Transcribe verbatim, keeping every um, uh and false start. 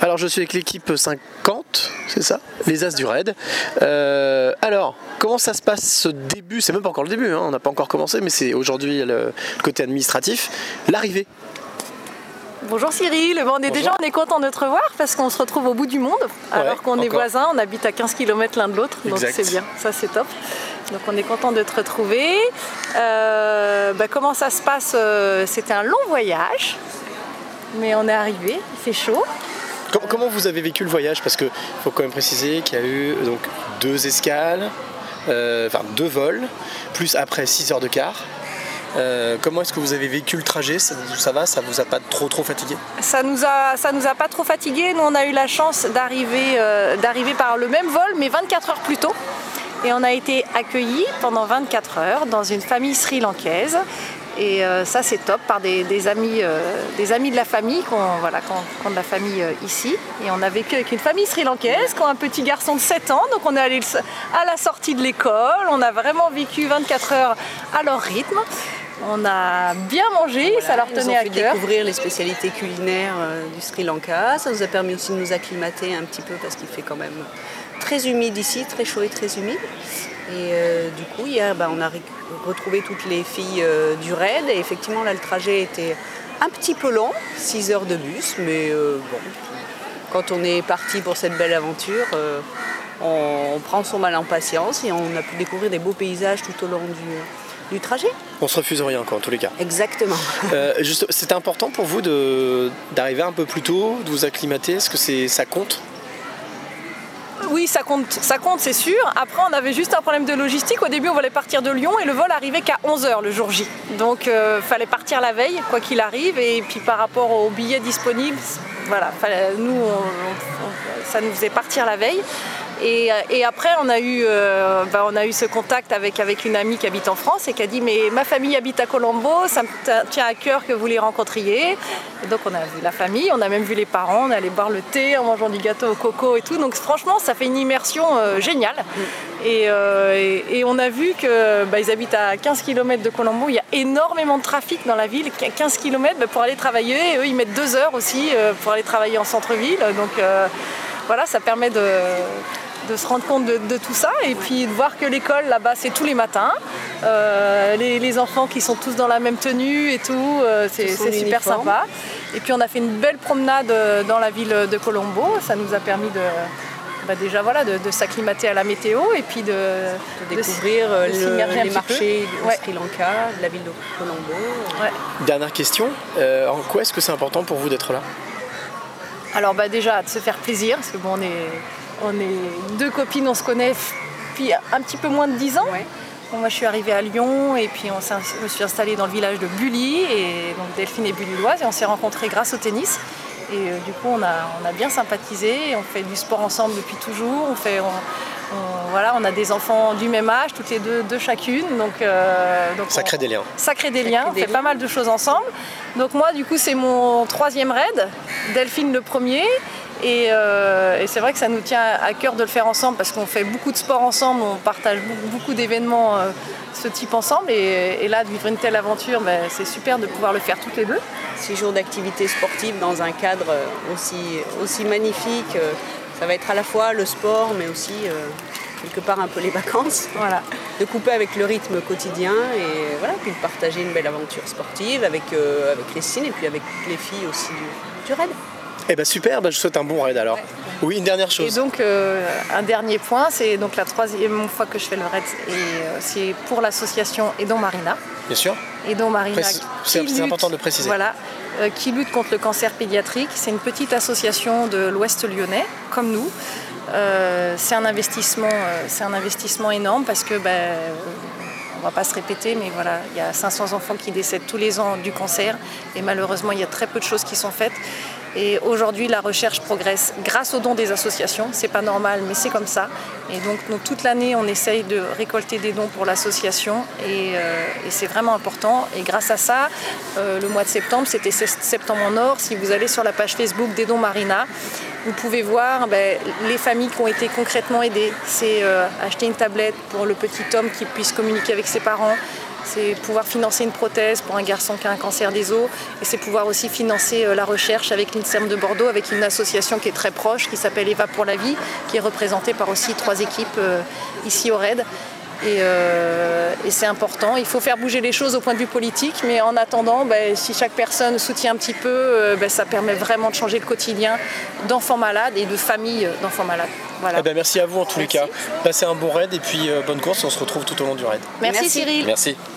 Alors je suis avec l'équipe cinquante, c'est ça, les As du Raid. Euh, alors, comment ça se passe ce début? C'est même pas encore le début, hein, on n'a pas encore commencé, mais c'est aujourd'hui le côté administratif, l'arrivée. Bonjour Cyril, bon, on est Bonjour. déjà on est content de te revoir parce qu'on se retrouve au bout du monde, alors ouais, qu'on est encore. voisins, on habite à quinze kilomètres l'un de l'autre, donc Exact. c'est bien, ça c'est top. Donc on est content de te retrouver. Euh, bah, comment ça se passe? euh, C'était un long voyage, mais on est arrivé, il fait chaud. Comment, comment vous avez vécu le voyage? Parce qu'il faut quand même préciser qu'il y a eu donc, deux escales, euh, enfin deux vols, plus après six heures de quart. Euh, comment est-ce que vous avez vécu le trajet? Ça, ça va? Ça vous a pas trop trop fatigué? Ça nous a, ça nous a pas trop fatigué. Nous on a eu la chance d'arriver, euh, d'arriver par le même vol, mais vingt-quatre heures plus tôt. Et on a été accueillis pendant vingt-quatre heures dans une famille sri-lankaise. Et euh, ça c'est top, par des, des, amis, euh, des amis de la famille, qui ont, voilà, qui ont, qui ont de la famille euh, ici. Et on a vécu avec une famille sri-lankaise qui ont un petit garçon de sept ans. Donc on est allé à la sortie de l'école. On a vraiment vécu vingt-quatre heures à leur rythme. On a bien mangé, voilà, ça leur tenait à cœur. Ils nous ont fait découvrir les spécialités culinaires euh, du Sri Lanka. Ça nous a permis aussi de nous acclimater un petit peu parce qu'il fait quand même très humide ici, très chaud et très humide. Et euh, du coup, hier, bah, on a retrouvé toutes les filles euh, du raid. Et effectivement, là, le trajet était un petit peu long, six heures de bus. Mais euh, bon, quand on est parti pour cette belle aventure, euh, on, on prend son mal en patience et on a pu découvrir des beaux paysages tout au long du, du trajet. On se refuse rien quoi, en tous les cas. Exactement. Euh, juste, c'était important pour vous de, d'arriver un peu plus tôt, de vous acclimater? Est-ce que c'est, ça compte? Oui, ça compte, ça compte, c'est sûr. Après, on avait juste un problème de logistique. Au début, on voulait partir de Lyon et le vol arrivait qu'à onze heures le jour J. Donc, il euh, fallait partir la veille, quoi qu'il arrive. Et puis, par rapport aux billets disponibles, voilà, fallait, nous, on, on, ça nous faisait partir la veille. Et, et après, on a, eu, euh, bah, on a eu ce contact avec, avec une amie qui habite en France et qui a dit « Mais ma famille habite à Colombo, ça me tient à cœur que vous les rencontriez. » Et donc, on a vu la famille, on a même vu les parents, on est allé boire le thé en mangeant du gâteau au coco et tout. Donc, franchement, ça fait une immersion euh, géniale. Et, euh, et, et on a vu qu'ils bah, habitent à quinze kilomètres de Colombo. Il y a énormément de trafic dans la ville. quinze kilomètres bah, pour aller travailler. Et eux, ils mettent deux heures aussi euh, pour aller travailler en centre-ville. Donc, euh, voilà, ça permet de... de se rendre compte de, de tout ça et puis de voir que l'école là-bas c'est tous les matins, euh, les, les enfants qui sont tous dans la même tenue et tout, euh, c'est, c'est super sympa. Et puis on a fait une belle promenade dans la ville de Colombo, ça nous a permis de, bah déjà voilà, de, de s'acclimater à la météo et puis de, de découvrir de, de le, les marchés du ouais. Sri Lanka, de la ville de Colombo. Ouais. Dernière question, euh, en quoi est-ce que c'est important pour vous d'être là? Alors bah déjà de se faire plaisir, parce que bon on est... On est deux copines, on se connaît depuis un petit peu moins de dix ans. Ouais. Bon, moi je suis arrivée à Lyon et puis on s'est, je me suis installée dans le village de Bully et donc Delphine est bulilloise et on s'est rencontrés grâce au tennis. Et euh, du coup on a, on a bien sympathisé, on fait du sport ensemble depuis toujours. On, fait, on, on, voilà, on a des enfants du même âge, toutes les deux, deux chacune. Donc, euh, donc ça on, crée des liens. Ça crée des ça liens, crée on des fait liens. Pas mal de choses ensemble. Donc moi du coup c'est mon troisième raid, Delphine le premier. Et, euh, et c'est vrai que ça nous tient à cœur de le faire ensemble parce qu'on fait beaucoup de sport ensemble, on partage beaucoup, beaucoup d'événements euh, ce type ensemble et, et là de vivre une telle aventure, ben, c'est super de pouvoir le faire toutes les deux. Six jours d'activité sportive dans un cadre aussi, aussi magnifique, ça va être à la fois le sport mais aussi euh, quelque part un peu les vacances. Voilà. De couper avec le rythme quotidien et voilà, puis de partager une belle aventure sportive avec, euh, avec les signes et puis avec les filles aussi du, du raid. Eh ben super, ben je souhaite un bon raid alors. Ouais. Oui, une dernière chose. Et donc euh, un dernier point, c'est donc la troisième fois que je fais le raid et euh, c'est pour l'association Aidons Marina. Bien sûr. Aidons Marina. Précis... C'est, lutte, c'est important de le préciser. Voilà, euh, qui lutte contre le cancer pédiatrique. C'est une petite association de l'Ouest lyonnais, comme nous. Euh, c'est un investissement, euh, c'est un investissement énorme parce que ben, on ne va pas se répéter, mais voilà, il y a cinq cents enfants qui décèdent tous les ans du cancer et malheureusement il y a très peu de choses qui sont faites. Et aujourd'hui, la recherche progresse grâce aux dons des associations. C'est pas normal, mais c'est comme ça. Et donc, nous, toute l'année, on essaye de récolter des dons pour l'association. Et, euh, et c'est vraiment important. Et grâce à ça, euh, le mois de septembre, c'était Septembre en Or. Si vous allez sur la page Facebook d'Aidons Marina, vous pouvez voir ben, les familles qui ont été concrètement aidées. C'est euh, acheter une tablette pour le petit homme qui puisse communiquer avec ses parents. C'est pouvoir financer une prothèse pour un garçon qui a un cancer des os. Et c'est pouvoir aussi financer la recherche avec l'INSERM de Bordeaux, avec une association qui est très proche, qui s'appelle Eva pour la vie, qui est représentée par aussi trois équipes euh, ici au R A I D. Et, euh, et c'est important. Il faut faire bouger les choses au point de vue politique, mais en attendant, ben, si chaque personne soutient un petit peu, euh, ben, ça permet vraiment de changer le quotidien d'enfants malades et de familles d'enfants malades. Voilà. Eh ben, merci à vous en tous Merci. les cas. Passez un bon raid et puis euh, bonne course. On se retrouve tout au long du raid. Merci, Merci. Cyril. Merci.